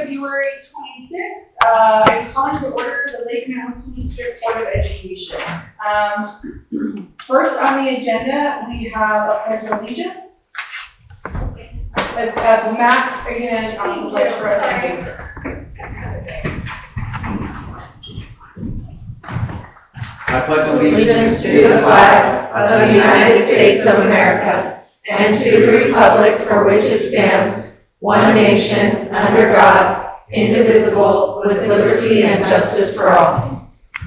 February 26th. I'm calling to order the Lake Mountain School District Board of Education. First on the agenda, we have a pledge of allegiance. As Matt again on the pledge for us. I pledge allegiance to the flag of the United States of America and to the republic for which it stands, one nation, under God, indivisible, with liberty and justice for all.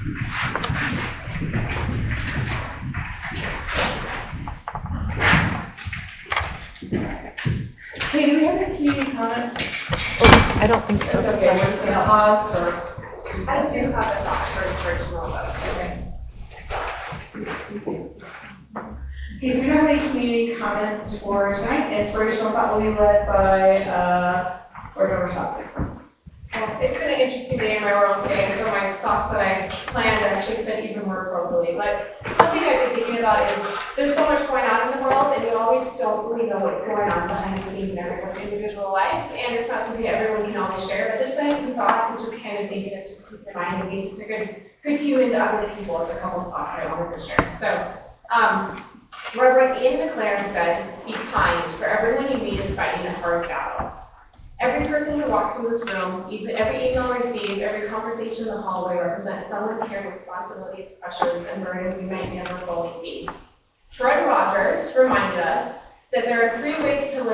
Okay, do we have any community comments? Oh, I don't think so. It's okay, we're just going to pause for... I do have a thought for inspirational vote. Okay, so we don't have any community comments for tonight. Inspirational thought will be led by Board Member Sosnick. It's been an interesting day in my world today, and so my thoughts that I planned actually fit even more appropriately. But one thing I've been thinking about is there's so much going on in the world, and you always don't really know what's going on behind the scenes in everyone's individual lives, and it's not something that everyone can always share. But just having some thoughts and just kind of thinking it just keeps reminding me just a good cue into other people. It's a couple thoughts I wanted to share. So, Reverend Ian McLaren said, "Be kind, for everyone you meet is fighting a hard battle." Every person who walks in this room, every email received, every conversation in the hallway represents someone carrying responsibilities, pressures, and burdens we might never fully see. Fred Rogers reminded us that there are three ways to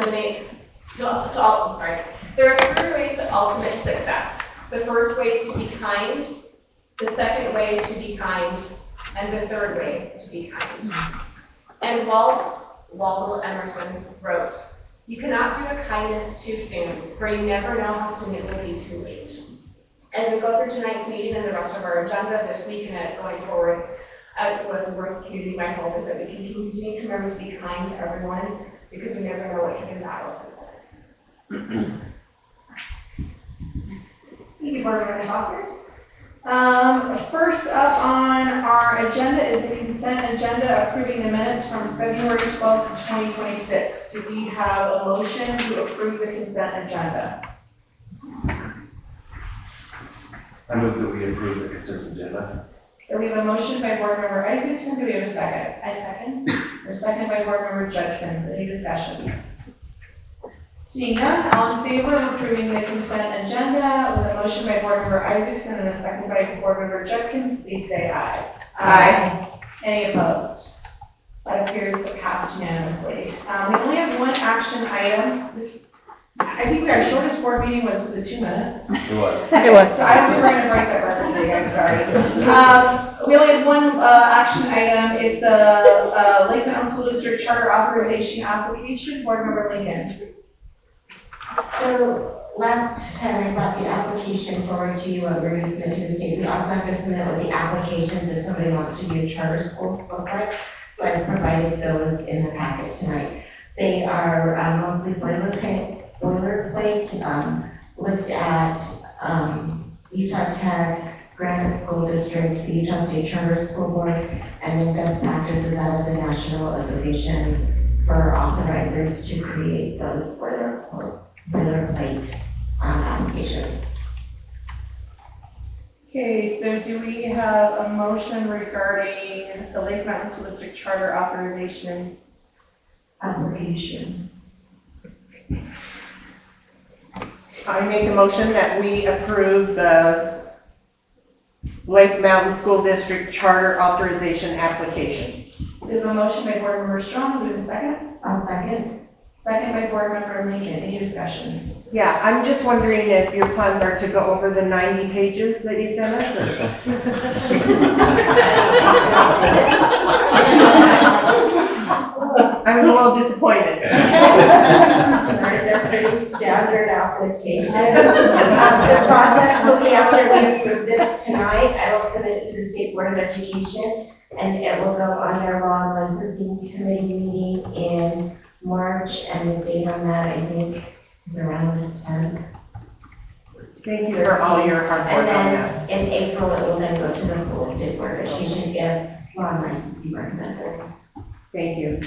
ultimate success. The first way is to be kind, the second way is to be kind, and the third way is to be kind. And Waldo Emerson wrote, "You cannot do a kindness too soon, for you never know how soon it will be too late." As we go through tonight's meeting and the rest of our agenda this week and going forward, what's worth community, my hope is that we can continue to remember to be kind to everyone, because we never know what hidden battles are. Thank you, Board Member Sosnick. First up on our agenda is the consent agenda approving the minutes from February 12th, 2026. Do we have a motion to approve the consent agenda? I move that we approve the consent agenda. So we have a motion by Board Member Isaacson. Do we have a second? I second. A second by Board Member Judkins. Any discussion? Seeing none, all in favor of approving the consent agenda with a motion by Board Member Isaacson and a second by Board Member Judkins, please say aye. Aye. Any opposed? That appears to pass unanimously. We only have one action item. I think our shortest board meeting was the 2 minutes. It was. It was. So I don't think we're going to break that record today. I'm sorry. We only have one action item. It's the Lake Mountain School District Charter Authorization Application. Board Member Lincoln. So last time I brought the application forward to you, what we're going to submit to the state. We also have to submit what the applications if somebody wants to be a charter school look like. So I provided those in the packet tonight. They are mostly boilerplate, looked at Utah Tech, Granite School District, the Utah State Charter School Board, and then best practices out of the National Association for Authorizers to create those boilerplate applications. Okay, so do we have a motion regarding the Lake Mountain School District Charter Authorization application? I make a motion that we approve the Lake Mountain School District Charter Authorization application. So we have a motion by Board Member Strong. Do we have a second? I'll second. Second by Board Member Lincoln. Any discussion? Yeah, I'm just wondering if your plans are to go over the 90 pages that you sent us? I was a little disappointed. Sorry, they're pretty standard applications. The process will be after we approve this tonight, I will submit it to the State Board of Education, and it will go on their law and licensing committee meeting in March, and the date on that, I think, is around the 10th. Thank you for all your hard work on that. And then in April, it will then go to the full State Board of Education if law and licensing recommends it. Thank you.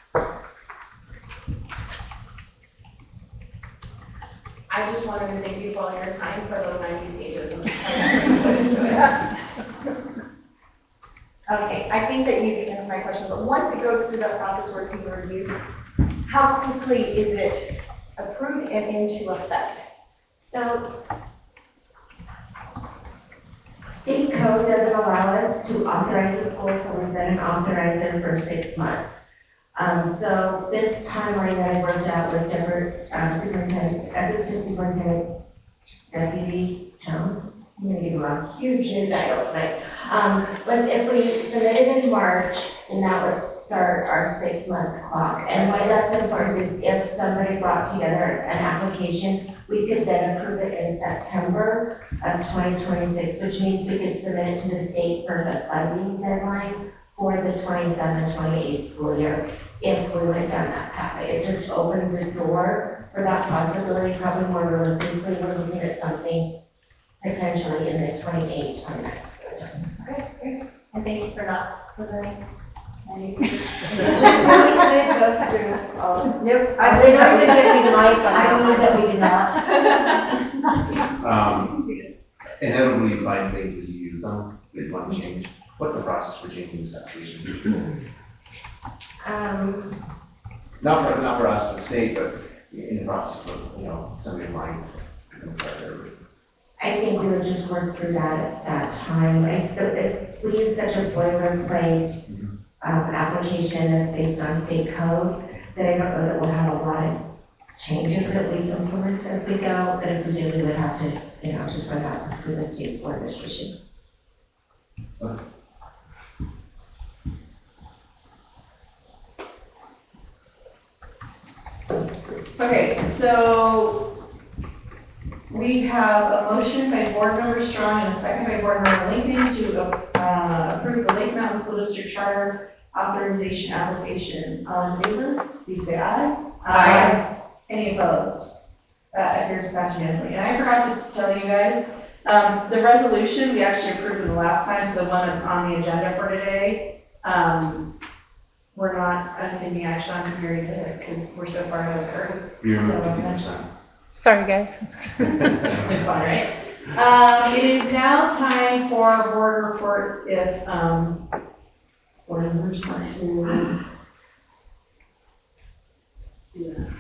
I just wanted to thank you all your time for those 90 pages of put into it. Okay, I think that you can answer my question, but once it goes through that process where it's being reviewed, how quickly is it approved and into effect? So, state code doesn't allow us to authorize a school until we've been an authorizer for 6 months. So this timeline that I worked out with Superintendent, Assistant Superintendent Deputy Jones, I'm going to give him a huge new title tonight. But if we submitted in March, then that would start our 6-month clock. And why that's important is if somebody brought together an application, we could then approve it in September of 2026, which means we could submit it to the state for the funding deadline for the 27-28 school year if we went down that pathway. It just opens a door for that possibility. Probably more realistically, we're looking at something potentially in the 28-29 school year. Okay, great. And thank you for not presenting. Nope. They don't even give me the mic, but I know that we did not. Inevitably, you find things as you use them that you want to change. What's the process for changing this application? Not for us, the state, but in the process of, somebody might. I think we would just work through that at that time. We use such a boilerplate application that's based on state code that I don't know that we'll have a lot of changes that we implement as we go. But if we do, we would have to, just run that through the state board administration. Okay, so we have a motion by Board Member Strong and a second by Board Member Lincoln to approve the Lake Mountain School District Charter authorization application. All in favor, please say aye. Aye. Any opposed? That appears to pass unanimously. And I forgot to tell you guys, the resolution we actually approved the last time, so the one that's on the agenda for today, we're not taking action on because we already did it because we're so far ahead of the curve. You're 50%. Sorry, guys. It's fun, right? It is now time for board reports if board members want to do that.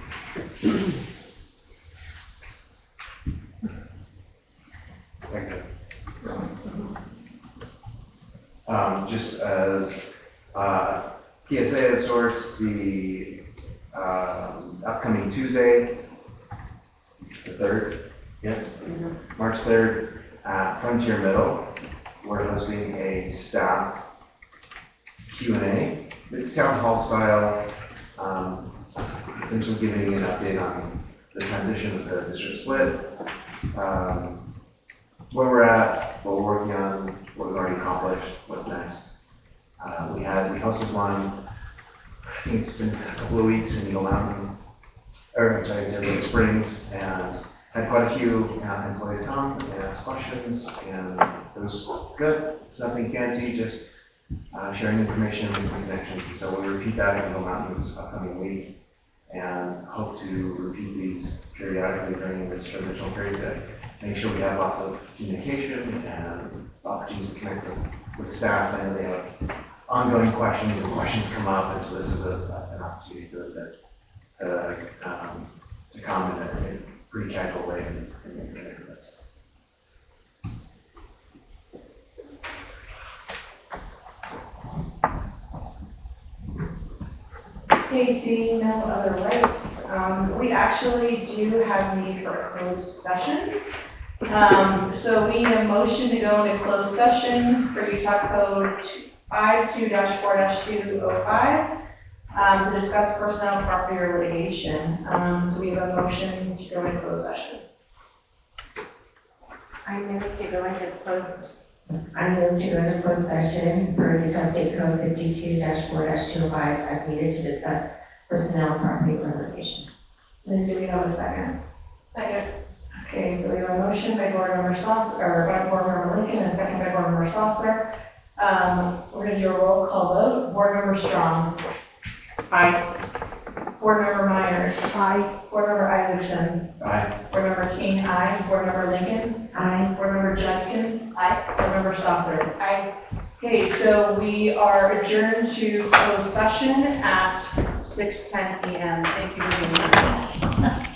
Just as PSA of sorts, the upcoming Tuesday, the 3rd, yes, March 3rd, at Frontier Middle, we're hosting a staff Q&A. It's town hall style, essentially giving an update on the transition of the district split, where we're at, what we're working on, what we've already accomplished, what's next. We hosted one, I think it's been a couple of weeks in Eagle Mountain, Lake Springs, and had quite a few employees come and ask questions, and it was good. It's nothing fancy, just sharing information and making connections. And so we'll repeat that in Eagle Mountain this upcoming week, and hope to repeat these periodically during this transitional period to make sure we have lots of communication and opportunities to connect with staff. I know they have ongoing questions and questions come up, and so this is an opportunity for them to come in a pretty casual way and connect with us. Okay, seeing no other rights, we actually do have need for a closed session. So we need a motion to go into closed session for Utah Code 52-4-205 to discuss personnel, property, or litigation. Do we have a motion to go into closed session? I move to go into closed session for Utah State Code 52-4-205 as needed to discuss personnel, property, or litigation. Then do we have a second? Second. Okay, so we have a motion by Board Member Saucer, or by Board Member Lincoln, and a second by Board Member Saucer. We're going to do a roll call vote. Board Member Strong. Aye. Board Member Myers. Aye. Board Member Isaacson. Aye. Board Member King, aye. Board Member Lincoln. Aye. Board Member Judkins. Aye. Board Member Stosser. I Okay, so we are adjourned to closed session at 6:10 PM. Thank you for being here.